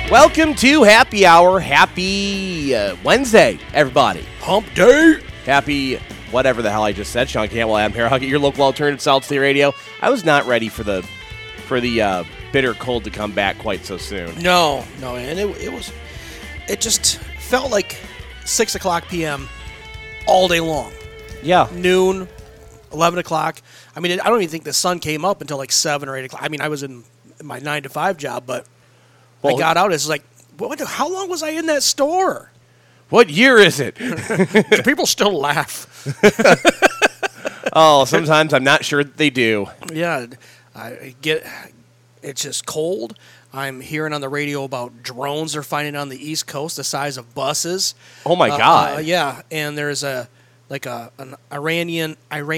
Welcome to Happy Hour. Happy Wednesday, everybody. Hump day. Happy whatever the hell I just said. Sean Campbell, Adam Harrogate, your local alternative Solid State Radio. I was not ready for the bitter cold to come back quite so soon. No, and it just felt like 6 o'clock p.m. all day long. Yeah. Noon, 11 o'clock. I mean, I don't even think the sun came up until like 7 or 8 o'clock. I mean, I was in my 9 to 5 job, but I got out. It's like, how long was I in that store? What year is it? People still laugh. Oh, sometimes I'm not sure they do. Yeah, it's just cold. I'm hearing on the radio about drones they're finding on the East Coast the size of buses. Oh my God! Yeah, and there's an Iranian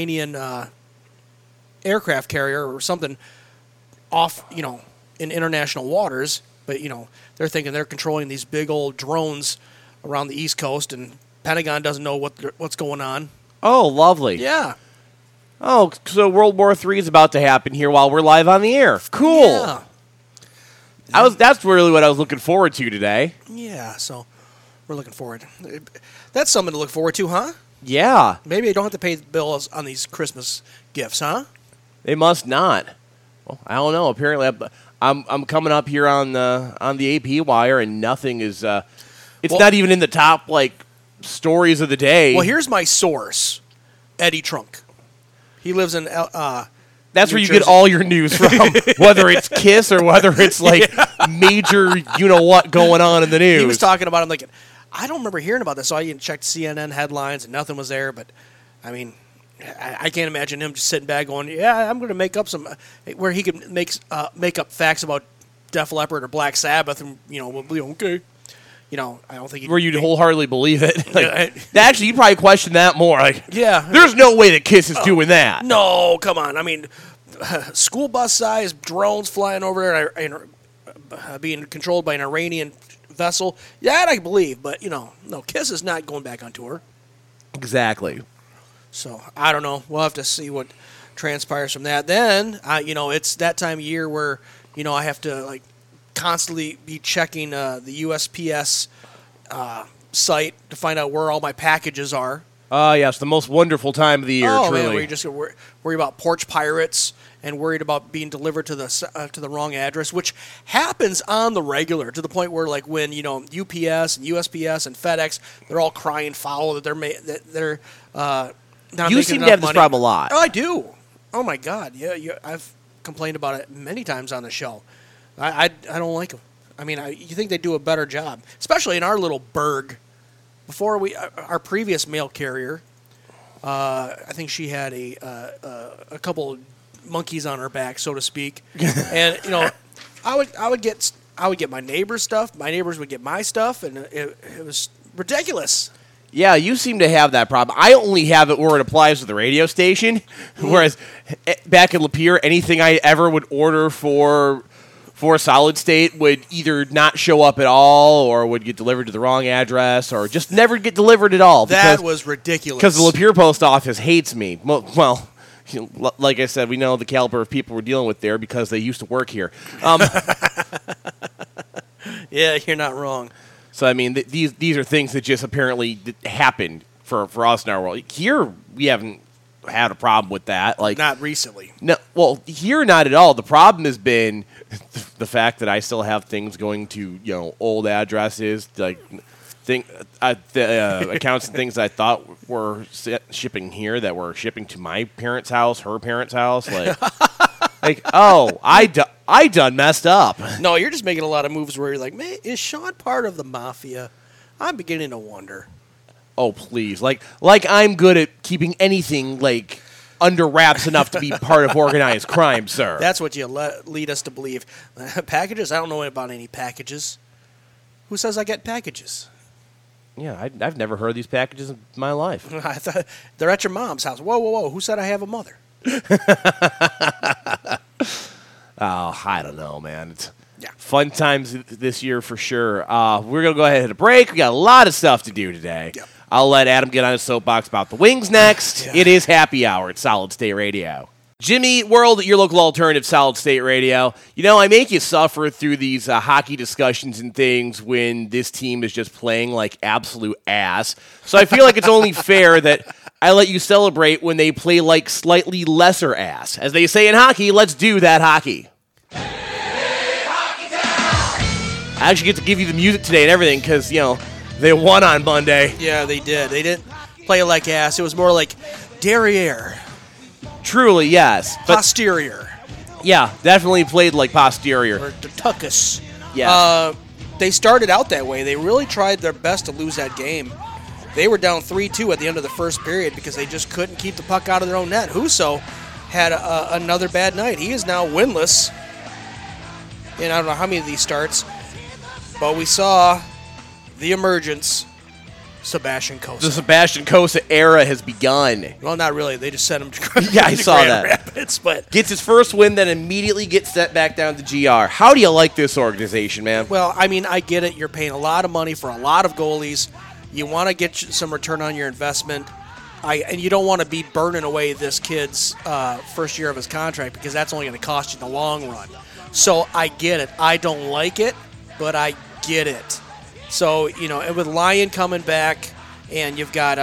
aircraft carrier or something off, in international waters. But they're thinking they're controlling these big old drones around the East Coast, and Pentagon doesn't know what's going on. Oh, lovely. Yeah. Oh, so World War III is about to happen here while we're live on the air. Cool. Yeah. That's really what I was looking forward to today. Yeah, so we're looking forward. That's something to look forward to, huh? Yeah. Maybe I don't have to pay the bills on these Christmas gifts, huh? They must not. Well, I don't know. Apparently, I'm coming up here on the AP wire, and nothing is. It's not even in the top stories of the day. Well, here's my source, Eddie Trunk. He lives in. That's New where you Jersey. get all your news from, whether it's Kiss or whether it's major, what going on in the news. He was talking about. I'm like, I don't remember hearing about this, so I checked CNN headlines and nothing was there. But I mean, I can't imagine him just sitting back going, "Yeah, I'm going to make up some," where he could make up facts about Def Leppard or Black Sabbath, and okay. I don't think where you'd wholeheartedly believe it. Actually, you'd probably question that more. Yeah, there's no way that Kiss is doing that. No, come on. I mean, school bus size drones flying over there and being controlled by an Iranian vessel. That I believe, but no, Kiss is not going back on tour. Exactly. So I don't know. We'll have to see what transpires from that. Then it's that time of year where I have to constantly be checking the USPS site to find out where all my packages are. Yes, the most wonderful time of the year, truly. Man, where you just worry about porch pirates and worried about being delivered to the wrong address, which happens on the regular, to the point where when UPS and USPS and FedEx, they're all crying foul that they're not you making seem enough to have money. this problem a lot. Oh, I do. Oh my God, yeah. I've complained about it many times on the show. I don't like them. I mean, you think they do a better job, especially in our little burg. Before our previous mail carrier, I think she had a couple monkeys on her back, so to speak, and I would get my neighbor's stuff. My neighbors would get my stuff, and it was ridiculous. Yeah, you seem to have that problem. I only have it where it applies to the radio station, whereas back in Lapeer, anything I ever would order for Solid State would either not show up at all or would get delivered to the wrong address or just never get delivered at all. That was ridiculous. Because the Lapeer post office hates me. Well, like I said, we know the caliber of people we're dealing with there because they used to work here. Yeah, you're not wrong. So, I mean, these are things that just apparently happened for us in our world. Here, we haven't had a problem with that. Not recently. No, well, here not at all. The problem has been the fact that I still have things going to old addresses, accounts and things I thought were shipping here that were shipping to my parents' house, her parents' house. I done messed up. No, you're just making a lot of moves where you're like, man, is Sean part of the mafia? I'm beginning to wonder. Oh, please. I'm good at keeping anything, under wraps enough to be part of organized crime, sir. That's what you lead us to believe. Packages? I don't know about any packages. Who says I get packages? Yeah, I've never heard of these packages in my life. I thought they're at your mom's house. Whoa. Who said I have a mother? Oh, I don't know, man. It's fun times this year for sure. We're going to go ahead and hit a break. We got a lot of stuff to do today. Yep. I'll let Adam get on his soapbox about the Wings next. Yeah. It is happy hour at Solid State Radio. Jimmy World, your local alternative, Solid State Radio. You know, I make you suffer through these hockey discussions and things when this team is just playing like absolute ass. So I feel like it's only fair that I let you celebrate when they play like slightly lesser ass. As they say in hockey, let's do that hockey. I actually get to give you the music today and everything because, you know, they won on Monday. Yeah, they did. They didn't play like ass. It was more like derriere. Truly, yes. But, Posterior. yeah, definitely played like posterior. Or tuckus. Yeah. They started out that way. They really tried their best to lose that game. They were down 3-2 at the end of the first period because they just couldn't keep the puck out of their own net. Husso had another bad night. He is now winless. And I don't know how many of these starts. But we saw the emergence. Sebastian Cossa. The Sebastian Cossa era has begun. Well, not really. They just sent him to Yeah, I saw Grand that. Rapids, but Gets his first win, then immediately gets set back down to GR. How do you like this organization, man? well, I mean, I get it. You're paying a lot of money for a lot of goalies. You want to get some return on your investment. And you don't want to be burning away this kid's first year of his contract because that's only going to cost you in the long run. So I get it. I don't like it, but I get it. So, you know, and with Lyon coming back, and you've got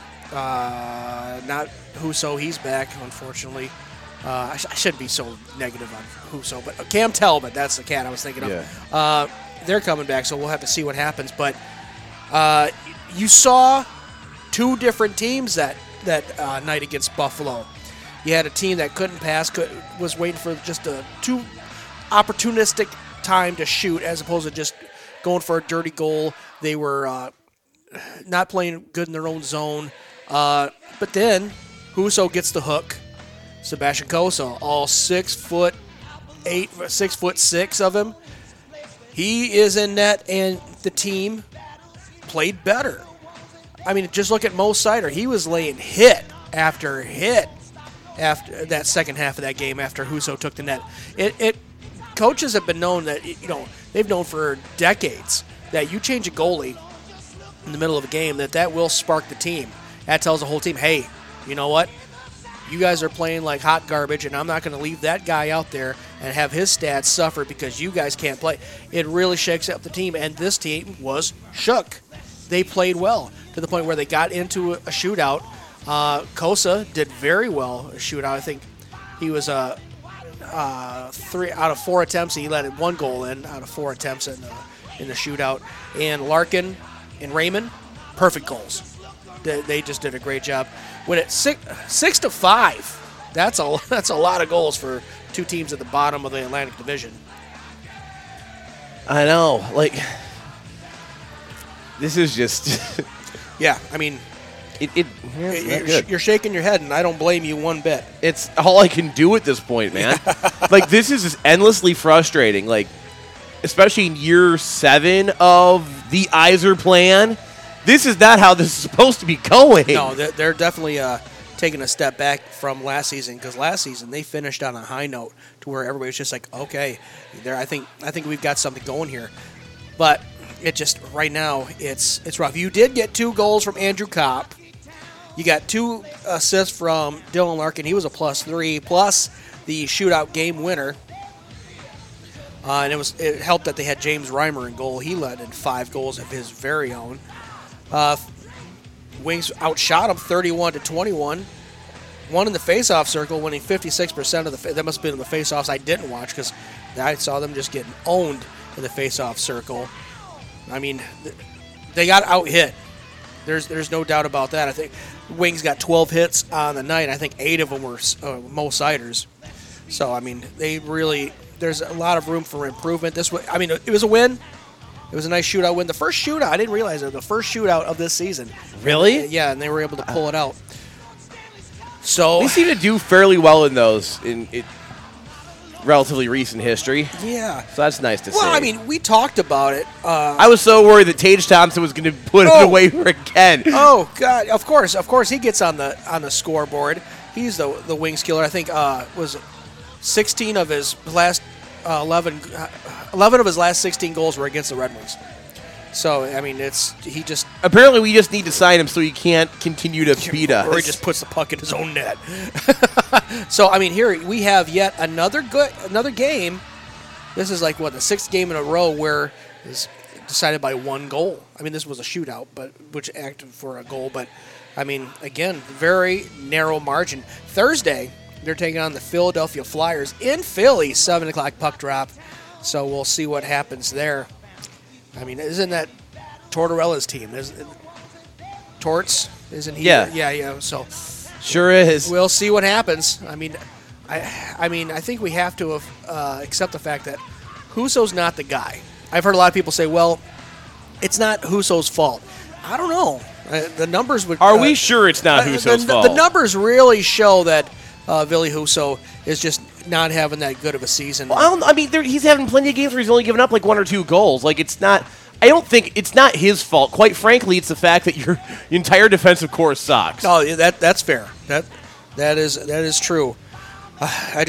not Husso, he's back, unfortunately. I shouldn't be so negative on Husso, but Cam Talbot, that's the cat I was thinking of. Yeah. They're coming back, so we'll have to see what happens. But you saw two different teams that night against Buffalo. You had a team that couldn't pass, was waiting for just a too opportunistic time to shoot as opposed to just going for a dirty goal. They were not playing good in their own zone. But then Husso gets the hook. Sebastian Cossa, all 6'8", 6'6" of him. He is in net, and the team played better. I mean, just look at Mo Seider. He was laying hit after hit after that second half of that game after Husso took the net. Coaches have been known that, you know, they've known for decades that you change a goalie in the middle of a game, that will spark the team. That tells the whole team, hey, you know what? You guys are playing like hot garbage, and I'm not going to leave that guy out there and have his stats suffer because you guys can't play. It really shakes up the team, and this team was shook. They played well to the point where they got into a shootout. Cossa did very well a shootout. I think he was 3 out of 4 attempts. He let 1 goal in out of 4 attempts in the shootout. And Larkin and Raymond, perfect goals. They just did a great job. When it's 6-5, that's a lot of goals for two teams at the bottom of the Atlantic Division. I know. Like, this is just... Yeah, I mean... You're shaking your head, and I don't blame you one bit. It's all I can do at this point, man. Like, this is just endlessly frustrating. Like, especially in year 7 of the Yzer plan. This is not how this is supposed to be going. No, they're definitely taking a step back from last season, because last season they finished on a high note to where everybody was just like, okay, I think we've got something going here. But it just right now it's rough. You did get 2 goals from Andrew Kopp. You got 2 assists from Dylan Larkin. He was a +3, plus the shootout game winner. And it helped that they had James Reimer in goal. He led in 5 goals of his very own. Wings outshot him 31-21. Won in the faceoff circle, winning 56% of the. That must have been in the faceoffs I didn't watch, because I saw them just getting owned in the faceoff circle. I mean, they got out hit. There's no doubt about that. I think Wings got 12 hits on the night. I think 8 of them were Mo Seiders. So I mean, there's a lot of room for improvement. It was a win. It was a nice shootout win. The first shootout, I didn't realize it, the first shootout of this season. Really? Yeah, and they were able to pull it out. So they seem to do fairly well in those in relatively recent history. Yeah. So that's nice to see. Well, I mean, we talked about it. I was so worried that Tage Thompson was going to put it away for again. Oh God! Of course, he gets on the scoreboard. He's the Wings killer. I think was 16 of his last 11 of his last 16 goals were against the Red Wings. So I mean, he just Apparently, we just need to sign him so he can't continue to beat us. or he just puts the puck in his own net. So I mean, here we have yet another game. This is like what, the 6th game in a row where it's decided by 1 goal. I mean, this was a shootout, but which acted for a goal. But I mean, again, very narrow margin. Thursday, they're taking on the Philadelphia Flyers in Philly, 7 o'clock puck drop. So we'll see what happens there. I mean, isn't that Tortorella's team? Torts, isn't he? Yeah. Yeah. So Sure is. we'll see what happens. I mean, I think we have to accept the fact that Husso's not the guy. I've heard a lot of people say, well, it's not Husso's fault. I don't know. The numbers would. Are we sure it's not Husso's fault? The numbers really show that Ville Husso is just not having that good of a season. Well, he's having plenty of games where he's only given up like 1 or 2 goals. Like, it's not. I don't think it's not his fault. Quite frankly, it's the fact that your entire defensive core sucks. Oh, that's fair. That is true. I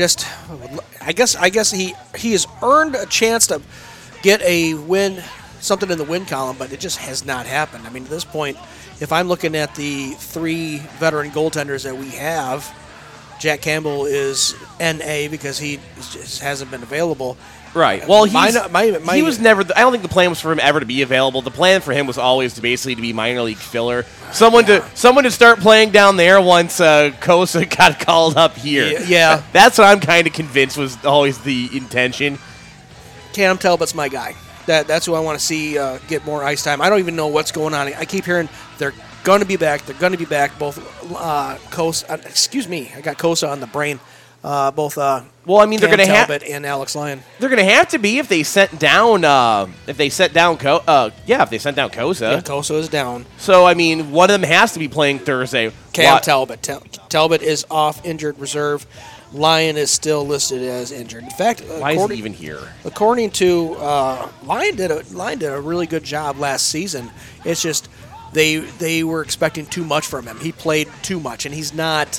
guess he has earned a chance to get a win, something in the win column, but it just has not happened. I mean, at this point, if I'm looking at the 3 veteran goaltenders that we have, Jack Campbell is NA because he just hasn't been available. Right. Well, he was never. I don't think the plan was for him ever to be available. The plan for him was always to basically to be minor league filler. Someone to start playing down there once Kosa got called up here. Yeah. That's what I'm kind of convinced was always the intention. Cam Talbot's my guy. That's who I want to see get more ice time. I don't even know what's going on. I keep hearing they're going to be back. They're going to be back. Both Kosa. Excuse me. I got Kosa on the brain. Both. Well, I mean, Cam they're going to have Talbot and Alex Lyon. They're going to have to be if they sent down. If they sent down Kosa. Yeah, Kosa is down. So I mean, one of them has to be playing Thursday. Cam Talbot. Talbot is off injured reserve. Lyon is still listed as injured. In fact, why is he even here? According to Lyon did a really good job last season. It's just they were expecting too much from him. He played too much, and he's not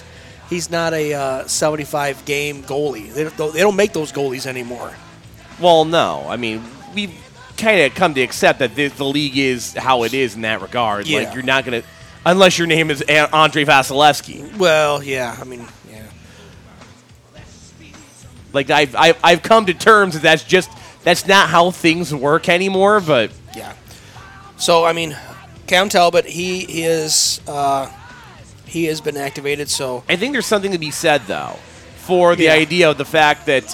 a 75 game goalie. They don't make those goalies anymore. Well, no. I mean, we've kind of come to accept that the league is how it is in that regard. Yeah. Like, you're not going to, unless your name is Andre Vasilevsky. Well, yeah. I mean, yeah. Like, I've come to terms that that's not how things work anymore. But yeah. So I mean, Cam Talbot, he has been activated. So I think there's something to be said though for the idea of the fact that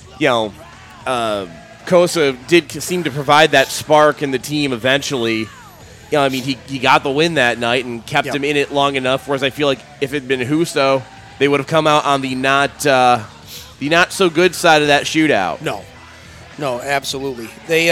Kosa did seem to provide that spark in the team eventually. I mean, he got the win that night and kept him in it long enough. Whereas I feel like if it had been Husso, they would have come out on the not so good side of that shootout. No, absolutely.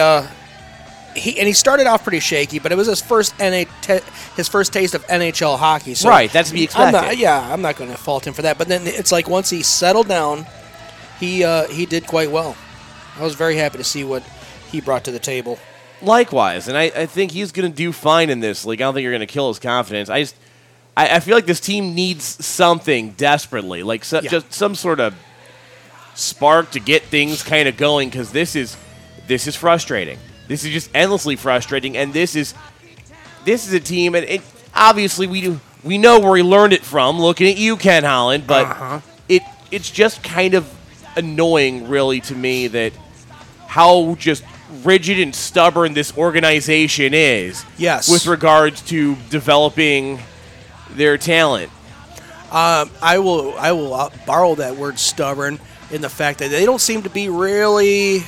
He started off pretty shaky, but it was his first taste of NHL hockey. So right, that's to be expected. I'm not going to fault him for that. But then it's like once he settled down, he did quite well. I was very happy to see what he brought to the table. Likewise, and I think he's going to do fine in this league. I don't think you're going to kill his confidence. I feel like this team needs something desperately, like just some sort of spark to get things kind of going, because this is frustrating. This is just endlessly frustrating, and this is a team, and obviously we know where he learned it from, looking at you, Ken Holland, but it's just kind of annoying, really, to me that how just rigid and stubborn this organization is. Yes. With regards to developing their talent. I will borrow that word stubborn in the fact that they don't seem to be really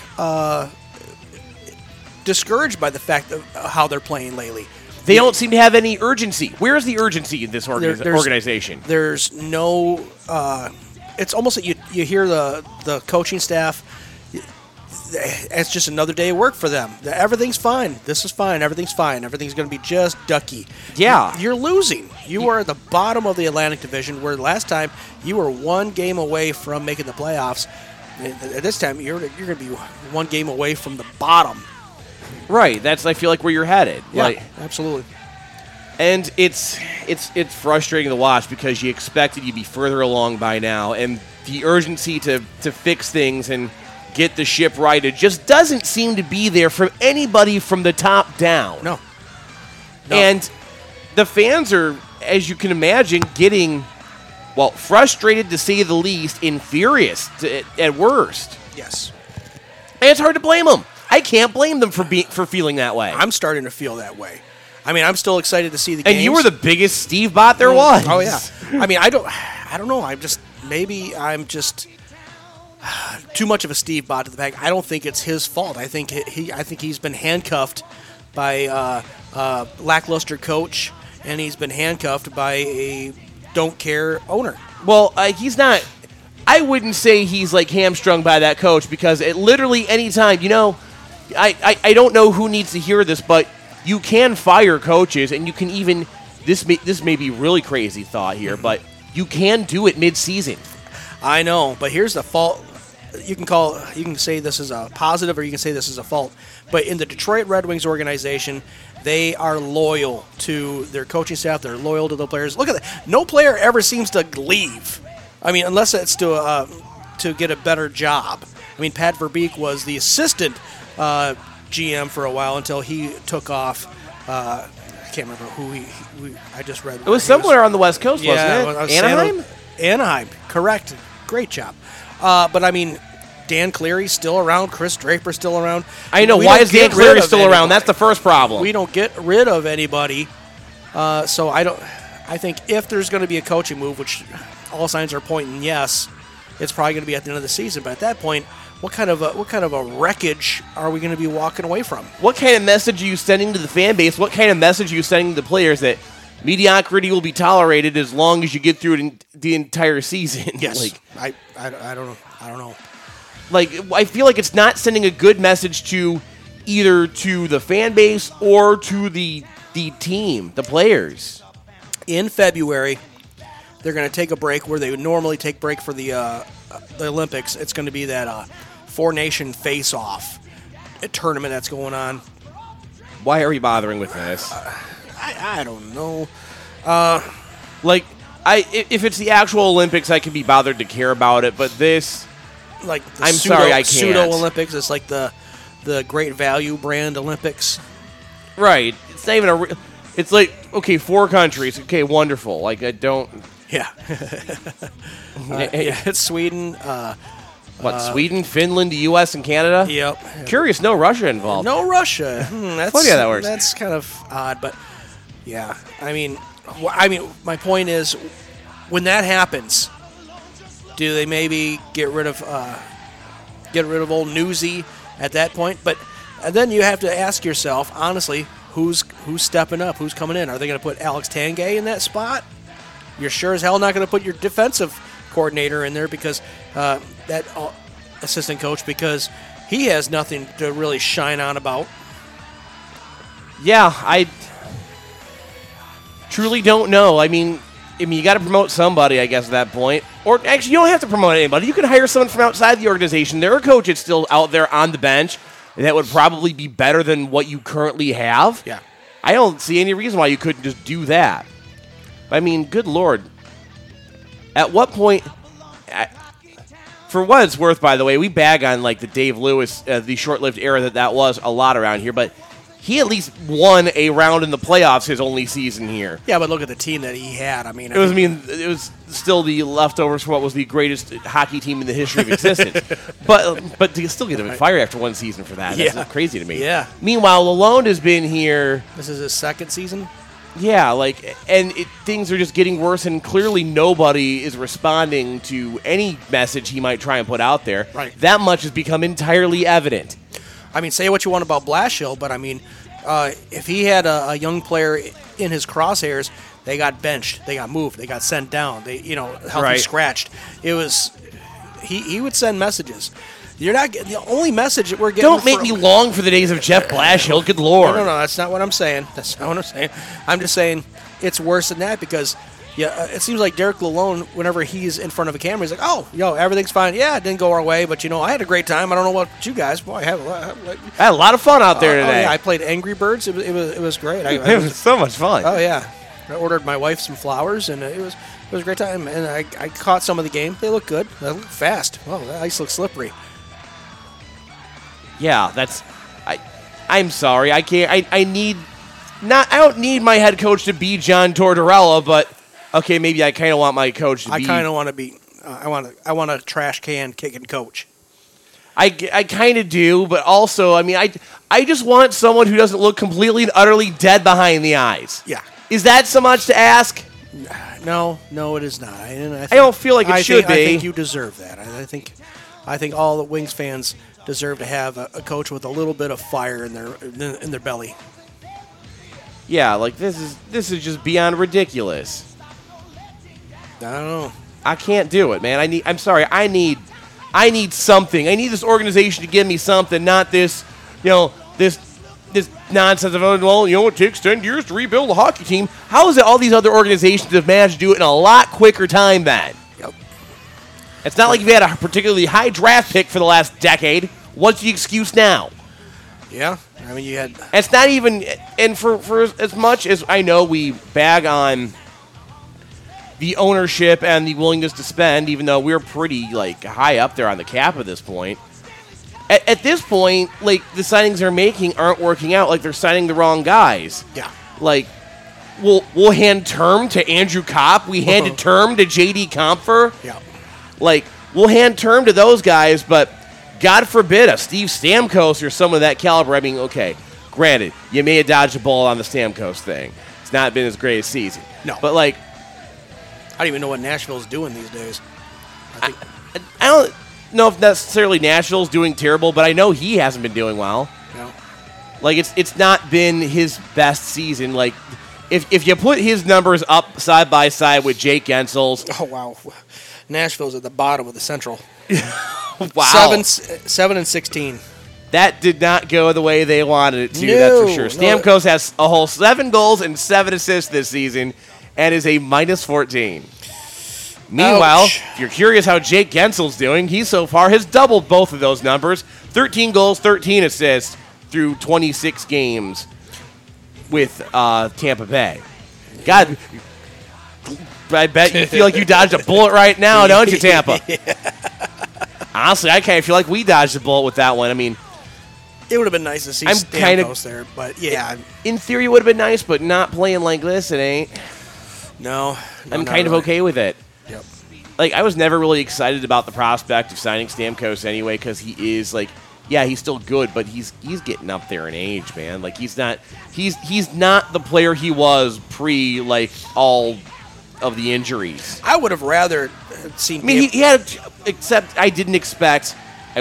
discouraged by the fact of how they're playing lately. They don't seem to have any urgency. Where is the urgency in this organization? There's no. It's almost like you hear the coaching staff. It's just another day of work for them. Everything's fine. This is fine. Everything's fine. Everything's going to be just ducky. Yeah. You're losing. You are at the bottom of the Atlantic Division, where last time you were 1 game away from making the playoffs. At this time, you're going to be 1 game away from the bottom. Right. That's, I feel like, where you're headed. Yeah, absolutely. And it's frustrating to watch because you expected you'd be further along by now, and the urgency to fix things and get the ship righted just doesn't seem to be there from anybody from the top down. No. And the fans are, as you can imagine, getting, well, frustrated to say the least, and furious at worst. Yes. And it's hard to blame them. I can't blame them for feeling that way. I'm starting to feel that way. I mean, I'm still excited to see the games. And you were the biggest Steve bot there was. Oh, yeah. I mean, I don't know. I'm just too much of a Steve bot to the back. I don't think it's his fault. I think he's been handcuffed by a lackluster coach, and he's been handcuffed by a don't care owner. Well, he's not. I wouldn't say he's like hamstrung by that coach, because it literally any time, I don't know who needs to hear this, but you can fire coaches, and you can even this may be really crazy thought here, but you can do it mid-season. I know, but here's the fault. You can say this is a positive, or you can say this is a fault. But in the Detroit Red Wings organization, they are loyal to their coaching staff. They're loyal to the players. Look at that. No player ever seems to leave. I mean, unless it's to get a better job. I mean, Pat Verbeek was the assistant GM for a while until he took off. I can't remember who I just read. It was somewhere on the West Coast, wasn't it? Anaheim? Anaheim, correct. Great job. But, I mean, Dan Cleary's still around. Chris Draper's still around. I know. Why is Dan Cleary still around? That's the first problem. We don't get rid of anybody. So I think if there's going to be a coaching move, which all signs are pointing yes, it's probably going to be at the end of the season. But at that point, what kind of a wreckage are we going to be walking away from? What kind of message are you sending to the fan base? What kind of message are you sending to the players that mediocrity will be tolerated as long as you get through it in the entire season? Yes. I don't know. I don't know. Like, I feel like it's not sending a good message to either to the fan base or to the team, the players. In February, they're going to take a break where they would normally take break for the Olympics. It's going to be that four-nation face-off tournament that's going on. Why are we bothering with this? I don't know. If it's the actual Olympics, I can be bothered to care about it, but this... Like the I'm sorry, I can't. Pseudo-Olympics, it's like the Great Value brand Olympics. Right. It's not even it's like, okay, 4 countries. Okay, wonderful. Like, I don't... Yeah. It's Sweden. Sweden, Finland, the U.S., and Canada? Yep. Curious, no Russia involved. No Russia. That's funny how that works. That's kind of odd, but yeah. I mean, my point is, when that happens, do they maybe get rid of old Newsy at that point? But then you have to ask yourself, honestly, who's stepping up? Who's coming in? Are they going to put Alex Tanguay in that spot? You're sure as hell not going to put your defensive coordinator in there because that assistant coach, because he has nothing to really shine on about. Yeah, I truly don't know. I mean, you got to promote somebody, I guess, at that point. Or actually, you don't have to promote anybody. You can hire someone from outside the organization. There are coaches still out there on the bench that would probably be better than what you currently have. Yeah. I don't see any reason why you couldn't just do that. I mean, good Lord. At what point... For what it's worth, by the way, we bag on like the Dave Lewis, the short-lived era that was a lot around here, but he at least won a round in the playoffs his only season here. Yeah, but look at the team that he had. I mean, it was still the leftovers from what was the greatest hockey team in the history of existence. but to still get him fired after one season for that's crazy to me. Yeah. Meanwhile, Lalonde has been here. This is his second season. Yeah, things are just getting worse, and clearly nobody is responding to any message he might try and put out there. Right. That much has become entirely evident. I mean, say what you want about Blashill, but I mean, if he had a young player in his crosshairs, they got benched, they got moved, they got sent down, healthy scratched. It was he would send messages. You're not getting the only message that we're getting. Don't make me long for the days of Jeff Blashill. Good Lord. No, that's not what I'm saying. That's not what I'm saying. I'm just saying it's worse than that because, it seems like Derek Lalonde, whenever he's in front of a camera, he's like, "Oh, everything's fine. Yeah, it didn't go our way, but I had a great time. I don't know about you guys. Boy, I had a lot of fun out there today. I played Angry Birds. It was great. It was so much fun. Oh yeah, I ordered my wife some flowers, and it was a great time. And I caught some of the game. They look good. They look fast. Well, the ice looks slippery. Yeah, I'm sorry. I can't. I don't need my head coach to be John Tortorella, but okay, maybe I kind of want my coach to be. I kind of want to be. I want a trash can kicking coach. I kind of do, but also, I mean, I just want someone who doesn't look completely and utterly dead behind the eyes. Yeah. Is that so much to ask? No, it is not. I don't feel like it should be. I think you deserve that. I think all the Wings fans deserve to have a coach with a little bit of fire in their belly. Yeah, like this is just beyond ridiculous. I don't know. I can't do it, man. I'm sorry. I need something. I need this organization to give me something, not this, this nonsense of, well, it takes 10 years to rebuild a hockey team. How is it all these other organizations have managed to do it in a lot quicker time than? Yep. It's not like you've had a particularly high draft pick for the last decade. What's the excuse now? Yeah. I mean, you had... It's not even... And for as much as I know we bag on the ownership and the willingness to spend, even though we're pretty, high up there on the cap at this point, at this point, the signings they're making aren't working out. They're signing the wrong guys. Yeah. We'll hand term to Andrew Kopp. We handed term to J.D. Compher. Yeah. We'll hand term to those guys, but God forbid a Steve Stamkos or someone of that caliber. I mean, okay, granted, you may have dodged a bullet on the Stamkos thing. It's not been his greatest season. No. But, I don't even know what Nashville's doing these days. I don't know if necessarily Nashville's doing terrible, but I know he hasn't been doing well. No. It's not been his best season. If you put his numbers up side by side with Jake Gensel's. Oh, wow. Nashville's at the bottom of the Central. Wow. 7-16. That did not go the way they wanted it to, No, that's for sure. no. Stamkos has a whole 7 goals and 7 assists this season and is a minus 14. Meanwhile, Ouch. if you're curious how Jake Gensel's doing, he so far has doubled both of those numbers. 13 goals, 13 assists through 26 games with Tampa Bay. God, I bet you feel like you dodged a bullet right now, don't you, Tampa? Honestly, I kind of feel like we dodged a bullet with that one. I mean, It would have been nice to see Stamkos there, but yeah. in theory, it would have been nice, but not playing like this, it ain't. No. I'm kind of okay with it. Yep. I was never really excited about the prospect of signing Stamkos anyway, because he is he's still good, but he's getting up there in age, man. He's not the player he was pre all of the injuries. I would have rather seen. I mean, he had, except I didn't expect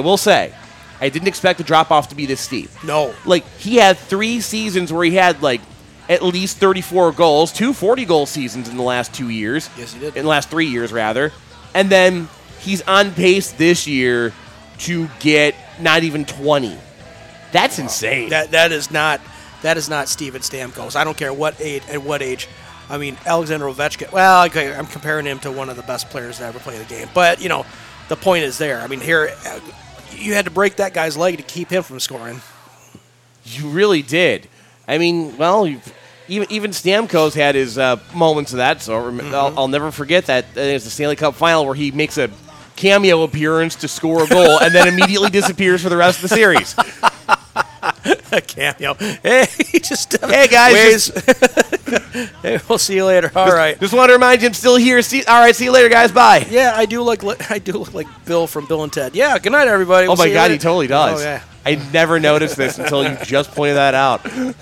the drop off to be this steep. No. He had 3 seasons where he had at least 34 goals, 2 40-goal seasons in the last 2 years. Yes, he did. In the last 3 years, rather. And then he's on pace this year to get not even 20. That's insane. That is not Steven Stamkos. I don't care what age. I mean, Alexander Ovechkin. Well, okay, I'm comparing him to one of the best players to ever play the game. But the point is there. I mean, here you had to break that guy's leg to keep him from scoring. You really did. I mean, well, even Stamkos had his moments of that sort. I'll never forget that. It's the Stanley Cup final where he makes a cameo appearance to score a goal and then immediately disappears for the rest of the series. A cameo. Hey, hey guys. Hey, we'll see you later. All right. Just want to remind you I'm still here. All right, see you later, guys. Bye. Yeah, I do look like Bill from Bill and Ted. Yeah, good night, everybody. Oh my God, he totally does. Oh, yeah. I never noticed this until you just pointed that out.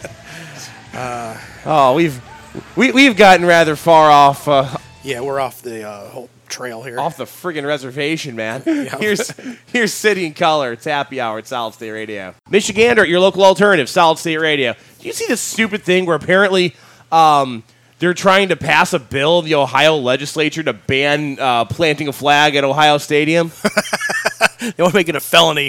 We've gotten rather far off. Yeah, we're off the whole trail here. Off the friggin' reservation, man. Yeah. Here's City and Color. It's Happy Hour at Solid State Radio. Michigander, your local alternative, Solid State Radio. Do you see this stupid thing where apparently they're trying to pass a bill in the Ohio legislature to ban planting a flag at Ohio Stadium? They want to make it a felony.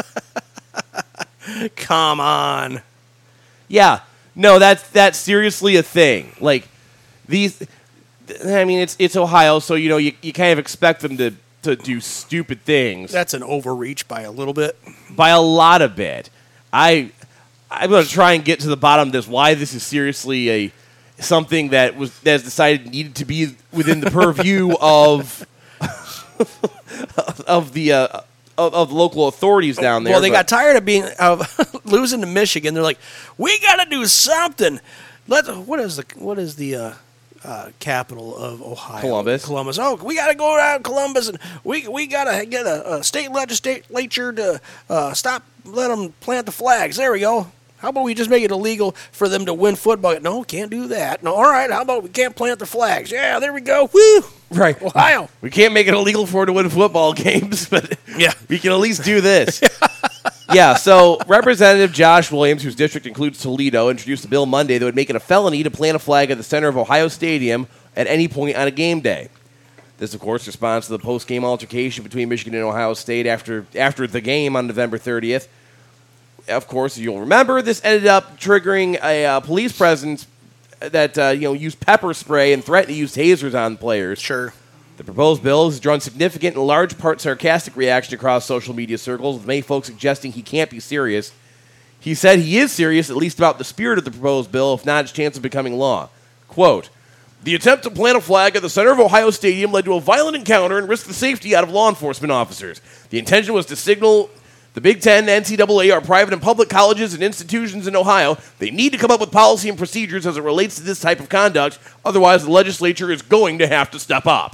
Come on. Yeah. No, that's seriously a thing. These... I mean, it's Ohio, so you kind of expect them to do stupid things. That's an overreach by a little bit. By a lot of bit. I'm going to try and get to the bottom of this. Why this is seriously something that's decided needed to be within the purview of of local authorities down there. Well, they got tired of losing to Michigan. They're like, we got to do something. What is the capital of Ohio? Columbus. Oh, we got to go down to Columbus, and we got to get a state legislature to let them plant the flags. There we go. How about we just make it illegal for them to win football? No, can't do that. No, all right. How about we can't plant the flags? Yeah, there we go. Woo! Right. Ohio. We can't make it illegal for them to win football games, but yeah, we can at least do this. Yeah, so Representative Josh Williams, whose district includes Toledo, introduced a bill Monday that would make it a felony to plant a flag at the center of Ohio Stadium at any point on a game day. This, of course, responds to the post-game altercation between Michigan and Ohio State after the game on November 30th. Of course, you'll remember, this ended up triggering a police presence that used pepper spray and threatened to use tasers on players. Sure. The proposed bill has drawn significant and large part sarcastic reaction across social media circles, with many folks suggesting he can't be serious. He said he is serious, at least about the spirit of the proposed bill, if not its chance of becoming law. Quote, "The attempt to plant a flag at the center of Ohio Stadium led to a violent encounter and risked the safety out of law enforcement officers. The intention was to signal the Big Ten and NCAA are private and public colleges and institutions in Ohio. They need to come up with policy and procedures as it relates to this type of conduct. Otherwise, the legislature is going to have to step up."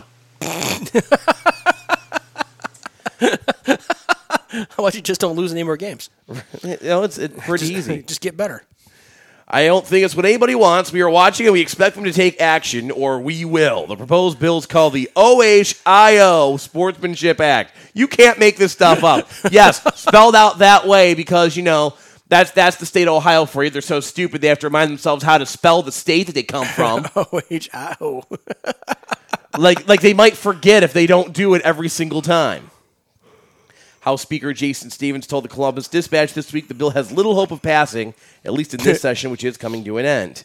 How about you just don't lose any more games? It's pretty easy. Just get better. I don't think it's what anybody wants. We are watching and we expect them to take action, or we will. The proposed bill is called the OHIO Sportsmanship Act. You can't make this stuff up. Yes, spelled out that way because, that's the state of Ohio for you. They're so stupid they have to remind themselves how to spell the state that they come from. OHIO. like they might forget if they don't do it every single time. House Speaker Jason Stevens told the Columbus Dispatch this week the bill has little hope of passing, at least in this session, which is coming to an end.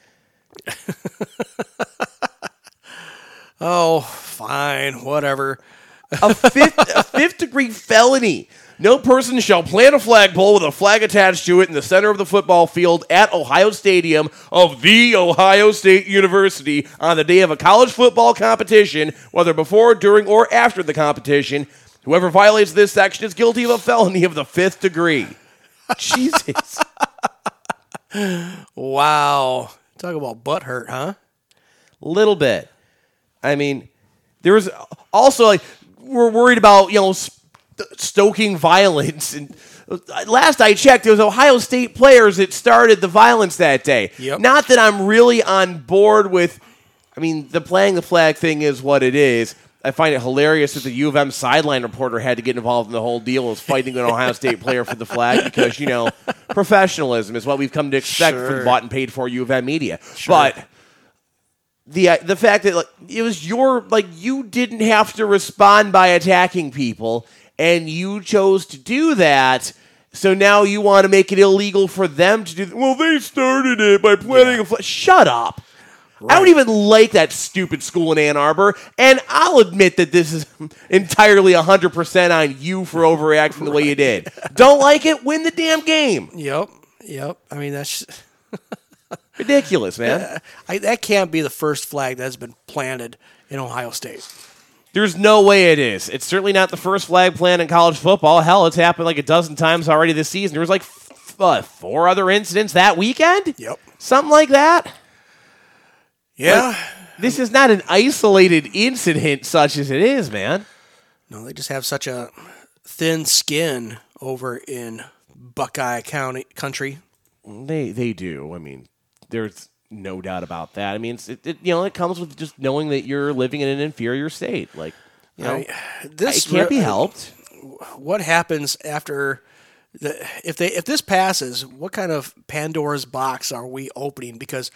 Oh, fine, whatever. A fifth-degree felony. No person shall plant a flagpole with a flag attached to it in the center of the football field at Ohio Stadium of The Ohio State University on the day of a college football competition, whether before, during, or after the competition. Whoever violates this section is guilty of a felony of the 5th degree. Jesus. Wow. Talk about butt hurt, huh? Little bit. I mean, there's also, we're worried about, stoking violence. And last I checked, there was Ohio State players that started the violence that day. Yep. Not that I'm really on board with, the playing the flag thing is what it is. I find it hilarious that the U of M sideline reporter had to get involved in the whole deal, was fighting an Ohio State player for the flag because, professionalism is what we've come to expect from the bought and paid for U of M media. Sure. But the fact that it was you didn't have to respond by attacking people, and you chose to do that. So now you want to make it illegal for them to do. Well, they started it by planting a flag. Shut up. Right. I don't even like that stupid school in Ann Arbor, and I'll admit that this is entirely 100% on you for overreacting the way you did. Don't like it? Win the damn game. Yep. That's ridiculous, man. That can't be the first flag that's been planted in Ohio State. There's no way it is. It's certainly not the first flag planted in college football. Hell, it's happened like a dozen times already this season. There was 4 other incidents that weekend? Yep. Something like that? Yeah. This is not an isolated incident such as it is, man. No, they just have such a thin skin over in Buckeye country. They do. There's no doubt about that. It comes with just knowing that you're living in an inferior state. It can't be helped. What happens after if this passes? What kind of Pandora's box are we opening? Because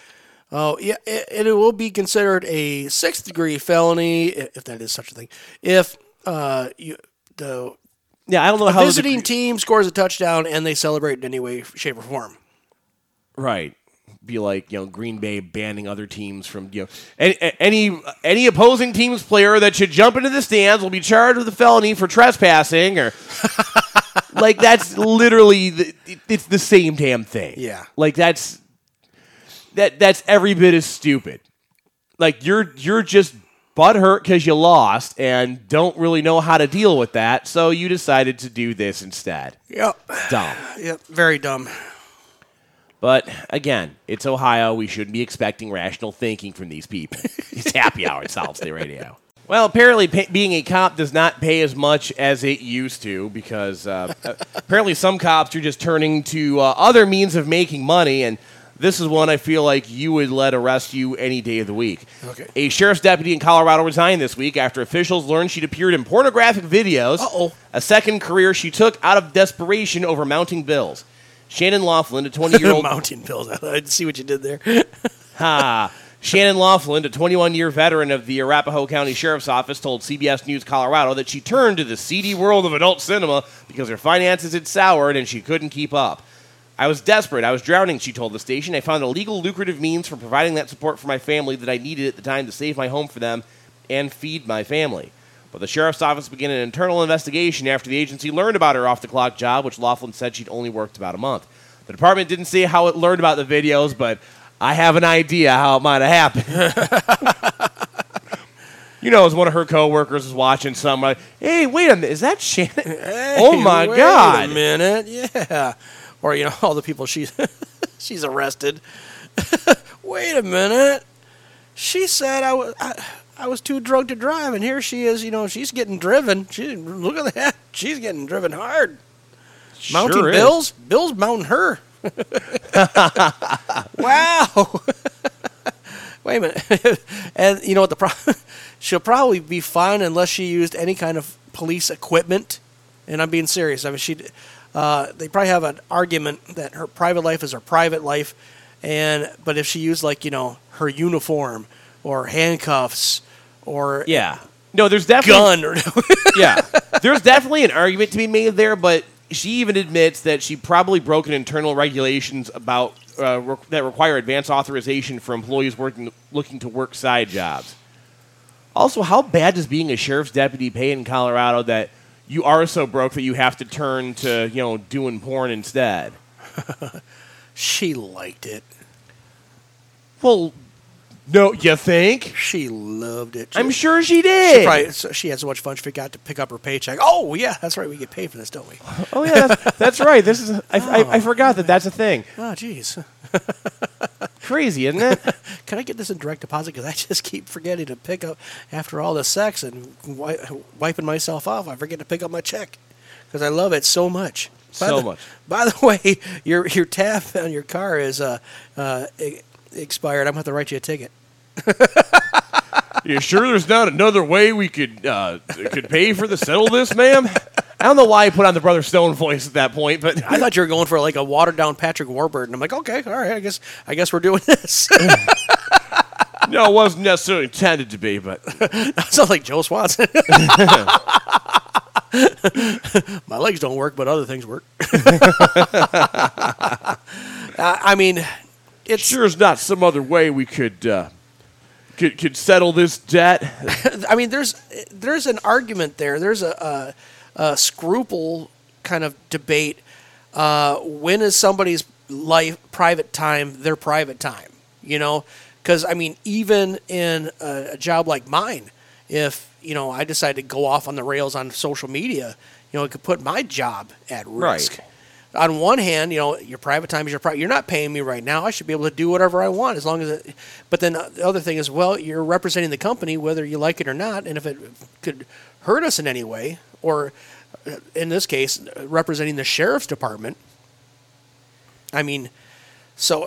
it will be considered a 6th degree felony, if that is such a thing. If I don't know how visiting team scores a touchdown and they celebrate in any way, shape, or form. Right. Be like Green Bay banning other teams from any opposing team's player that should jump into the stands will be charged with a felony for trespassing, or that's literally it's the same damn thing. Yeah. That's every bit as stupid. You're just butthurt because you lost and don't really know how to deal with that, so you decided to do this instead. Yep. Dumb. Yep. Very dumb. But, again, it's Ohio. We shouldn't be expecting rational thinking from these people. It's happy hour at Solid State Radio. Well, apparently being a cop does not pay as much as it used to because apparently some cops are just turning to other means of making money, and this is one I feel like you would let arrest you any day of the week. Okay. A sheriff's deputy in Colorado resigned this week after officials learned she'd appeared in pornographic videos, a second career she took out of desperation over mounting bills. Shannon Laughlin, a 20-year-old... Mounting bills. I see what you did there. Shannon Laughlin, a 21-year veteran of the Arapahoe County Sheriff's Office, told CBS News Colorado that she turned to the seedy world of adult cinema because her finances had soured and she couldn't keep up. I was desperate. I was drowning, she told the station. I found a legal, lucrative means for providing that support for my family that I needed at the time to save my home for them and feed my family. But the Sheriff's Office began an internal investigation after the agency learned about her off-the-clock job, which Laughlin said she'd only worked about a month. The department didn't say how it learned about the videos, but I have an idea how it might have happened. As one of her coworkers was watching something like, hey, wait a minute, is that Shannon? Hey, oh, my God. Wait a minute, yeah. Or, all the people she's arrested. Wait a minute. She said I was too drunk to drive, and here she is, she's getting driven. Look at that. She's getting driven hard. Mounting bills? Bill's mounting her. Wow. Wait a minute. And you know what the problem? She'll probably be fine unless she used any kind of police equipment. And I'm being serious. I mean, they probably have an argument that her private life is her private life, but if she used her uniform or handcuffs or there's definitely gun. There's definitely an argument to be made there, but she even admits that she probably broke an internal regulations about that require advance authorization for employees looking to work side jobs. Also, how bad does being a sheriff's deputy pay in Colorado that you are so broke that you have to turn to doing porn instead? She liked it. Well, no, you think? She loved it. I'm sure she did. She had so much fun. She forgot to pick up her paycheck. Oh yeah, that's right. We get paid for this, don't we? Oh yeah, that's right. This is. I forgot that's a thing. Oh jeez. Crazy, isn't it? Can I get this in direct deposit? Because I just keep forgetting to pick up after all the sex and wiping myself off. I forget to pick up my check because I love it so much. By the way, your tab on your car is expired. I'm going to have to write you a ticket. You sure there's not another way we could pay for the settle this, ma'am? I don't know why I put on the Brother Stone voice at that point, but I thought you were going for like a watered down Patrick Warburton. I'm like, okay, all right, I guess we're doing this. No, it wasn't necessarily intended to be, but that sounds like Joe Swanson. My legs don't work, but other things work. I mean, it's sure is not some other way we could settle this debt. I mean, there's an argument there. There's a scruple kind of debate. When is somebody's private time their private time? Because I mean, even in a job like mine, if I decide to go off on the rails on social media, it could put my job at risk. Right. On one hand, your private time is your private. You're not paying me right now. I should be able to do whatever I want as long as it. But then the other thing is, well, you're representing the company whether you like it or not, and if it could hurt us in any way, or in this case, representing the sheriff's department. I mean, so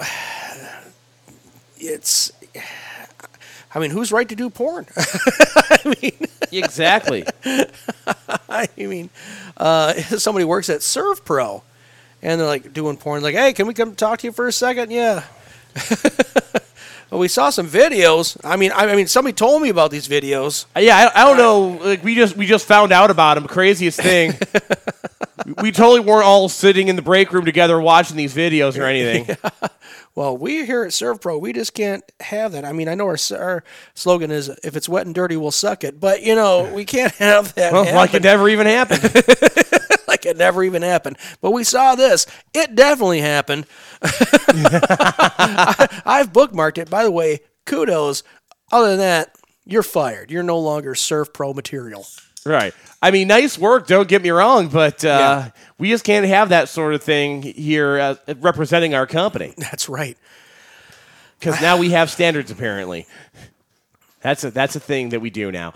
it's. I mean, who's right to do porn? I mean, exactly. I mean, somebody works at ServPro. And they're like doing porn, like, hey, can we come talk to you for a second? Yeah. Well, we saw some videos. I mean, somebody told me about these videos. Yeah, I don't know. Like we just found out about them. Craziest thing. We totally weren't all sitting in the break room together watching these videos or anything. Yeah. Well, we here at ServPro, we just can't have that. I mean, I know our slogan is, if it's wet and dirty, we'll suck it. But, we can't have that happen. Like it never even happened. Like it never even happened. But we saw this. It definitely happened. I've bookmarked it. By the way, kudos. Other than that, you're fired. You're no longer Surf Pro material. Right. I mean, nice work. Don't get me wrong, but Yeah. we just can't have that sort of thing here representing our company That's right. because now we have standards. Apparently, that's a thing that we do now.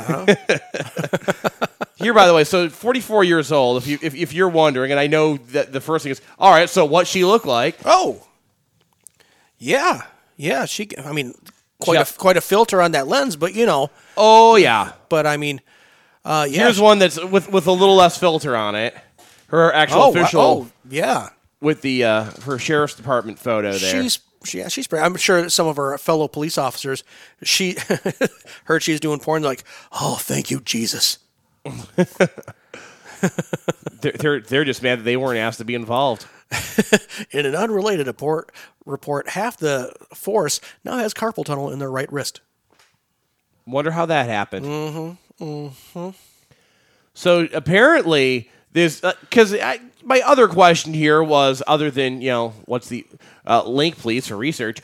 Here, by the way, so 44 years old. If you're wondering, and I know that the first thing is, all right. So what she look like? Oh, yeah. She. I mean, quite a filter on that lens, but you know. Oh yeah. But I mean, yeah. Here's one that's with a little less filter on it. Her actual official. Oh, yeah. With the her sheriff's department photo there. She's pretty. I'm sure some of her fellow police officers, she heard she's doing porn. They're like, oh, thank you, Jesus. they're just mad that they weren't asked to be involved. In an unrelated report, half the force now has carpal tunnel in their right wrist. Wonder how that happened. So apparently, this because my other question here was, other than what's the link, please, for research.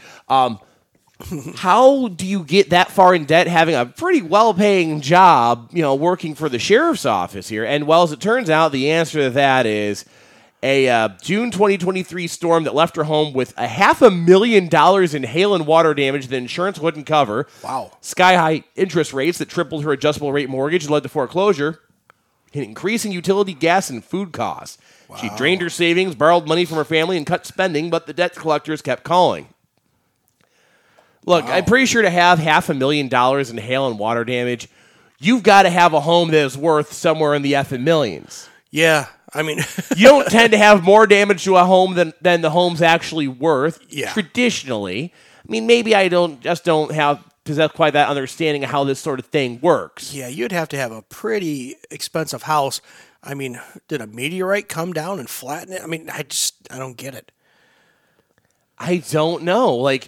How do you get that far in debt having a pretty well-paying job, working for the sheriff's office here? And well, as it turns out, the answer to that is a June 2023 storm that left her home with $500,000 in hail and water damage the insurance wouldn't cover. Wow. Sky-high interest rates that tripled her adjustable rate mortgage led to foreclosure, and increasing utility, gas, and food costs. Wow. She drained her savings, borrowed money from her family, and cut spending, but the debt collectors kept calling. Look, I'm pretty sure to have $500,000 in hail and water damage, you've got to have a home that is worth somewhere in the effing millions. Yeah, I mean... You don't tend to have more damage to a home than the home's actually worth, traditionally. I mean, maybe I don't possess quite that understanding of how this sort of thing works. Yeah, you'd have to have a pretty expensive house. I mean, did a meteorite come down and flatten it? I mean, I don't get it. I don't know. Like...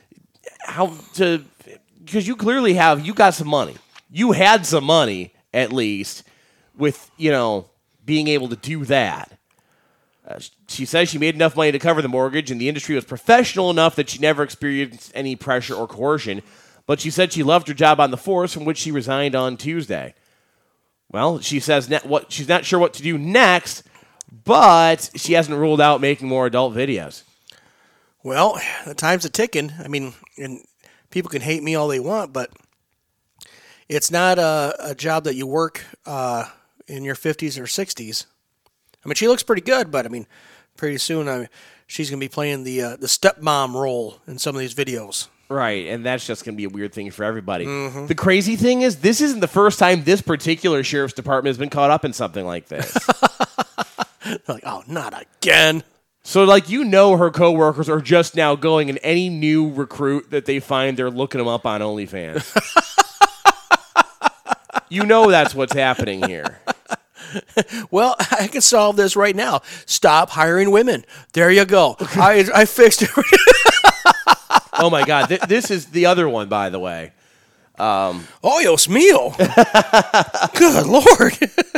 because you clearly you got some money. You had some money, at least, with, being able to do that. She says she made enough money to cover the mortgage, and the industry was professional enough that she never experienced any pressure or coercion. But she said she loved her job on the force, from which she resigned on Tuesday. Well, she says she's not sure what to do next, but she hasn't ruled out making more adult videos. Well, the time's a-ticking. I mean, and people can hate me all they want, but it's not a job that you work in your 50s or 60s. I mean, she looks pretty good, but I mean, pretty soon she's going to be playing the stepmom role in some of these videos. Right, and that's just going to be a weird thing for everybody. Mm-hmm. The crazy thing is, this isn't the first time this particular sheriff's department has been caught up in something like this. Like, oh, not again. So, her coworkers are just now going, and any new recruit that they find, they're looking them up on OnlyFans. That's what's happening here. Well, I can solve this right now. Stop hiring women. There you go. I fixed it. Oh, my God. This is the other one, by the way. Oh, Dios mío. Good Lord.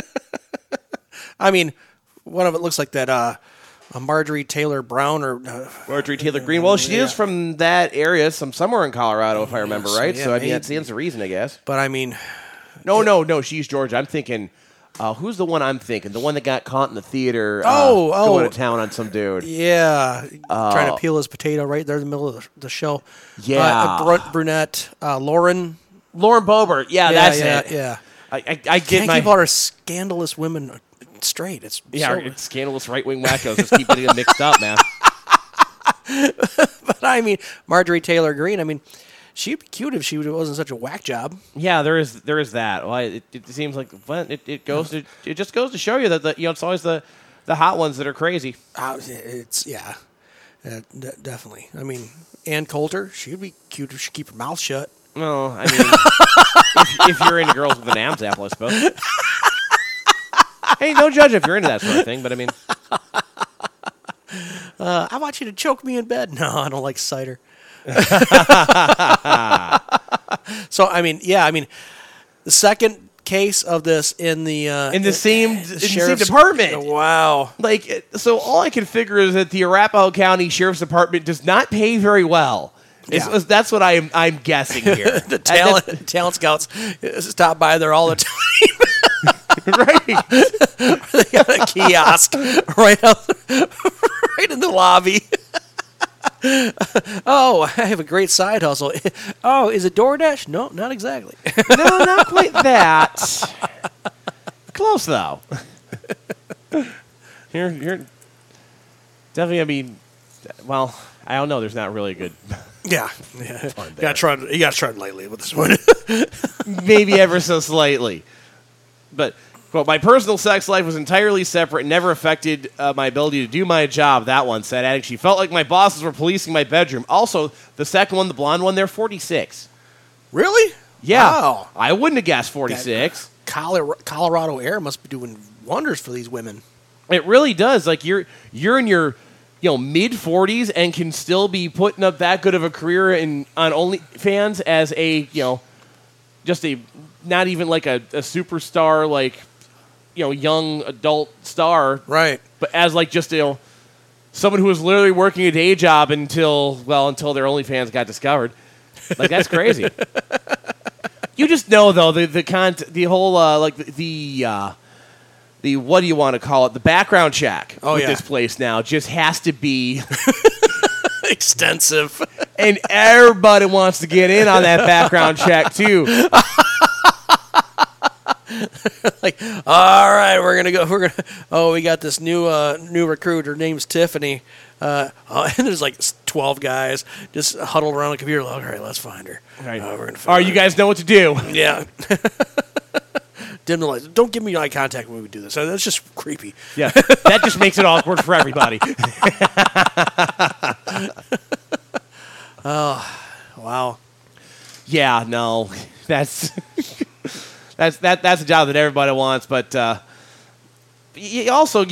I mean, one of it looks like that... Marjorie Taylor Brown or... Marjorie Taylor Greene. Well, she is from that area, somewhere in Colorado, if I remember right. Yeah, so, I mean, that stands to reason, I guess. But, I mean... No, she's Georgia. I'm thinking... who's the one I'm thinking? The one that got caught in the theater going to town on some dude. Yeah. Trying to peel his potato right there in the middle of the show. Yeah. Brunette. Lauren Boebert. Yeah, that's it. Yeah. I can't keep all our scandalous women... straight. It's scandalous right-wing wackos just keep getting them mixed up, man. But I mean, Marjorie Taylor Greene, I mean, she'd be cute if she wasn't such a whack job. Yeah, there is that. Well, it seems like it just goes to show you that it's always the hot ones that are crazy. Definitely. I mean, Ann Coulter, she'd be cute if she keep her mouth shut. Well, I mean, if you're into girls with an Adam's apple, I suppose. Hey, don't judge if you're into that sort of thing, but I mean... I want you to choke me in bed. No, I don't like cider. So, I mean, the second case of this in the same department. Wow. So all I can figure is that the Arapahoe County Sheriff's Department does not pay very well. That's what I'm guessing here. The talent scouts stop by there all the time. Right. They got a kiosk right in the lobby. Oh, I have a great side hustle. Oh, is it DoorDash? No, not exactly. No, not quite that. Close though. You're definitely. I mean, well, I don't know. There's not really a good. Yeah. You gotta tread lightly with this one. Maybe ever so slightly, but. Quote, my personal sex life was entirely separate and never affected my ability to do my job, that one said, adding she felt like my bosses were policing my bedroom. Also, the second one, the blonde one, they're 46. Really? Yeah. Wow. I wouldn't have guessed 46. Colorado air must be doing wonders for these women. It really does. Like, you're in your mid-40s and can still be putting up that good of a career on OnlyFans as a, just a, not even like a superstar, like, young adult star, right? But as like just someone who was literally working a day job until their OnlyFans got discovered. Like that's crazy. You just know though the whole like the what do you want to call it? The background check with this place now just has to be extensive, and everybody wants to get in on that background check too. Like, all right, we're gonna go. We got this new recruit. Her name's Tiffany, and there's like 12 guys just huddled around the computer. All right, let's find her. Right. We're gonna. All right, you guys know what to do. Yeah. Dim the lights. Don't give me eye contact when we do this. That's just creepy. Yeah, that just makes it awkward for everybody. Oh, wow. Yeah, no, that's. That's a job that everybody wants, but you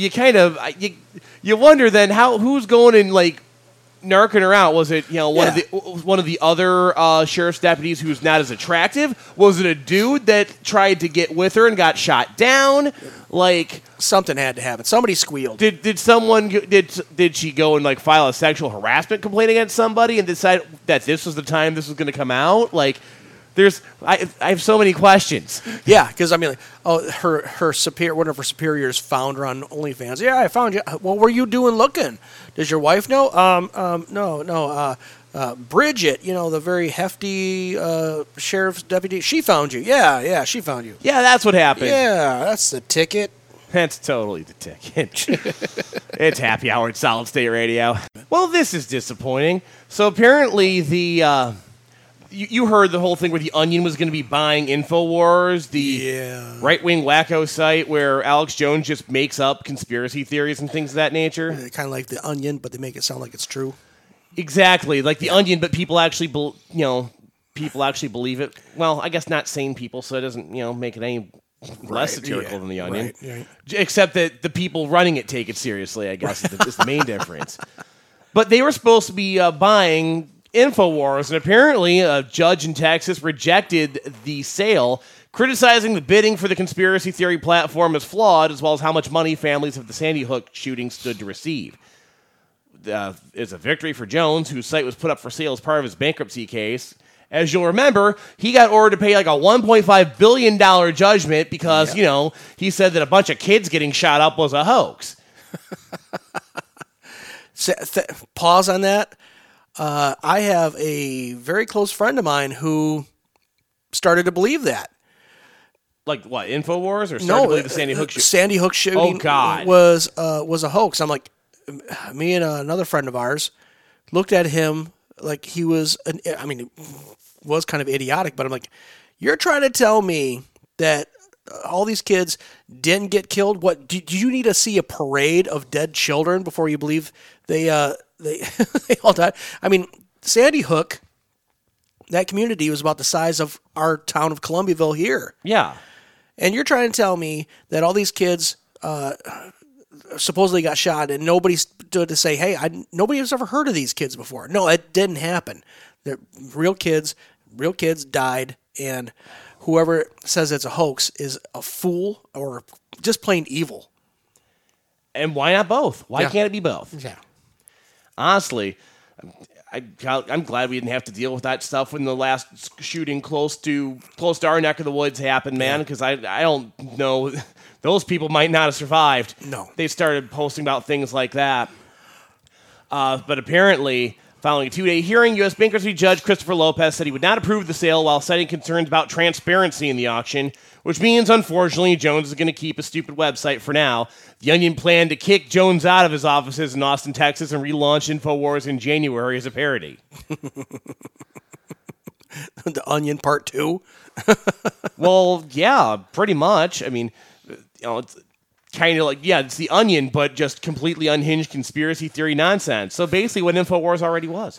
wonder then who's going and like narking her out? Was it one of the other sheriff's deputies who's not as attractive? Was it a dude that tried to get with her and got shot down? Like something had to happen. Somebody squealed. Did someone did she go and like file a sexual harassment complaint against somebody and decide that this was the time this was going to come out? Like. I have so many questions. Yeah, because I mean, her one of her superiors found her on OnlyFans. Yeah, I found you. What were you doing looking? Does your wife know? No. Bridget, the very hefty sheriff's deputy. She found you. Yeah, she found you. Yeah, that's what happened. Yeah, that's the ticket. That's totally the ticket. It's happy hour at Solid State Radio. Well, this is disappointing. So apparently the. You heard the whole thing where The Onion was going to be buying InfoWars, the right-wing wacko site where Alex Jones just makes up conspiracy theories and things of that nature. Kind of like The Onion, but they make it sound like it's true. Exactly, like The Onion, but people actually, believe it. Well, I guess not sane people, so it doesn't, make it any less satirical than The Onion. Right. Except that the people running it take it seriously, I guess, is the main difference. But they were supposed to be buying InfoWars, and apparently a judge in Texas rejected the sale, criticizing the bidding for the conspiracy theory platform as flawed, as well as how much money families of the Sandy Hook shooting stood to receive. It's a victory for Jones, whose site was put up for sale as part of his bankruptcy case. As you'll remember, he got ordered to pay like a $1.5 billion judgment because, he said that a bunch of kids getting shot up was a hoax. Pause on that. I have a very close friend of mine who started to believe that. Like what, InfoWars, or started to believe the Sandy Hook shooting? Sandy Hook shooting was a hoax. I'm like, me and another friend of ours looked at him like he was, it was kind of idiotic, but I'm like, you're trying to tell me that all these kids didn't get killed? What, do you need to see a parade of dead children before you believe they all died? I mean, Sandy Hook, that community was about the size of our town of Columbiaville here. Yeah. And you're trying to tell me that all these kids supposedly got shot and nobody stood to say, hey, nobody has ever heard of these kids before. No, it didn't happen. They're real kids died, and whoever says it's a hoax is a fool or just plain evil. And why not both? Why can't it be both? Yeah. Honestly, I'm glad we didn't have to deal with that stuff when the last shooting close to our neck of the woods happened, man. Because I don't know, those people might not have survived. No, they started posting about things like that. But apparently, following a 2-day hearing, U.S. bankruptcy judge Christopher Lopez said he would not approve the sale while citing concerns about transparency in the auction, which means, unfortunately, Jones is going to keep a stupid website for now. The Onion planned to kick Jones out of his offices in Austin, Texas, and relaunch InfoWars in January as a parody. The Onion Part 2? Well, yeah, pretty much. I mean, it's kind of like, it's the Onion, but just completely unhinged conspiracy theory nonsense. So basically what InfoWars already was.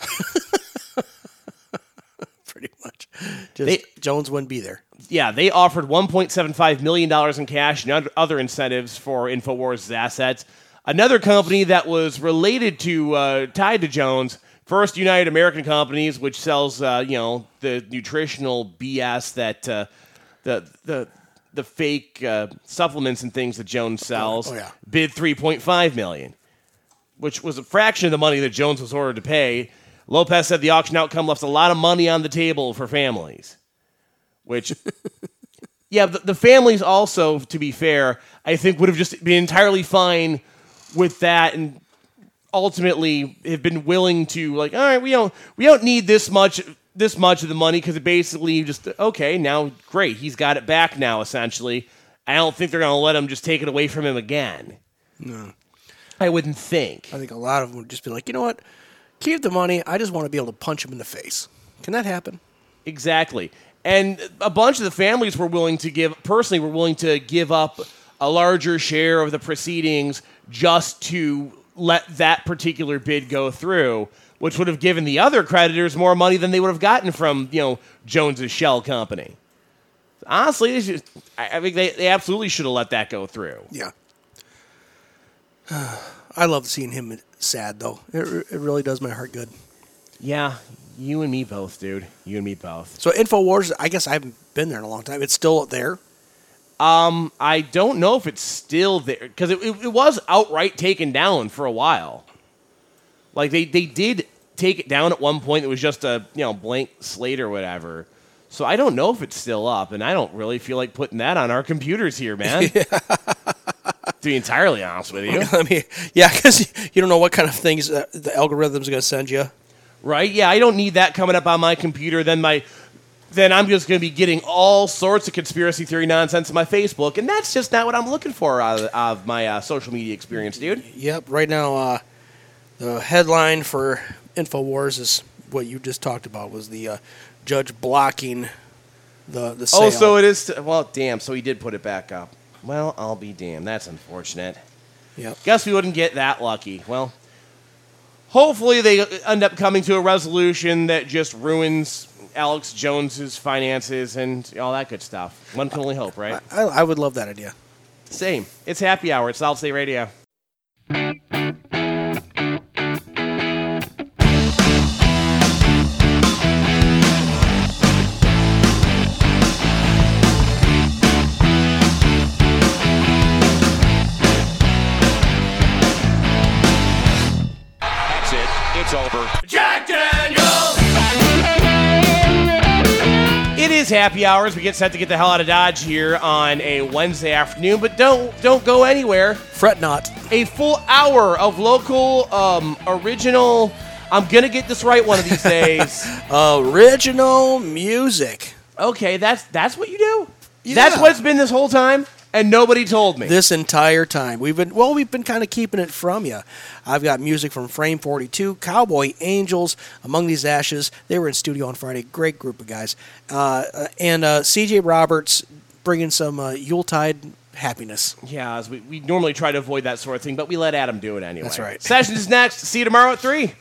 Pretty much. Jones wouldn't be there. Yeah, they offered $1.75 million in cash and other incentives for InfoWars' assets. Another company that was related to, tied to Jones, First United American Companies, which sells, the nutritional BS that the fake supplements and things that Jones sells, bid $3.5 million, which was a fraction of the money that Jones was ordered to pay. Lopez said the auction outcome left a lot of money on the table for families. Which, the families also, to be fair, I think would have just been entirely fine with that, and ultimately have been willing to, all right, we don't need this much of the money, because it basically just, okay, now great, he's got it back now. Essentially, I don't think they're going to let him just take it away from him again. No, I wouldn't think. I think a lot of them would just be like, you know what, keep the money. I just want to be able to punch him in the face. Can that happen? Exactly. And a bunch of the families were willing to give up a larger share of the proceedings just to let that particular bid go through, which would have given the other creditors more money than they would have gotten from, Jones's shell company. Honestly, I think they absolutely should have let that go through. Yeah. I love seeing him sad, though. It really does my heart good. Yeah. You and me both, dude. You and me both. So InfoWars, I guess I haven't been there in a long time. It's still there? I don't know if it's still there, because it was outright taken down for a while. Like, they did take it down at one point. It was just a, blank slate or whatever. So I don't know if it's still up, and I don't really feel like putting that on our computers here, man. To be entirely honest with you. I mean, yeah, because you don't know what kind of things the algorithm's going to send you. Right? Yeah, I don't need that coming up on my computer. Then I'm just going to be getting all sorts of conspiracy theory nonsense on my Facebook, and that's just not what I'm looking for out of my social media experience, dude. Yep. Right now, the headline for InfoWars is what you just talked about, was the judge blocking the sale. Oh, so it is. Well, damn. So he did put it back up. Well, I'll be damned. That's unfortunate. Yep. Guess we wouldn't get that lucky. Well, hopefully they end up coming to a resolution that just ruins Alex Jones's finances and all that good stuff. One can only hope, right? I would love that idea. Same. It's happy hour. It's Solid State Radio. That's it. It's over. Jack Daniels! It is happy hours. We get set to get the hell out of Dodge here on a Wednesday afternoon, but don't go anywhere. Fret not. A full hour of local, original, I'm going to get this right one of these days. Original music. Okay, that's what you do? Yeah. That's what it's been this whole time, and nobody told me. This entire time. We've been kind of keeping it from you. I've got music from Frame 42, Cowboy Angels, Among These Ashes. They were in studio on Friday. Great group of guys. And CJ Roberts bringing some Yuletide happiness. Yeah, as we normally try to avoid that sort of thing, but we let Adam do it anyway. That's right. Sessions is next. See you tomorrow at 3.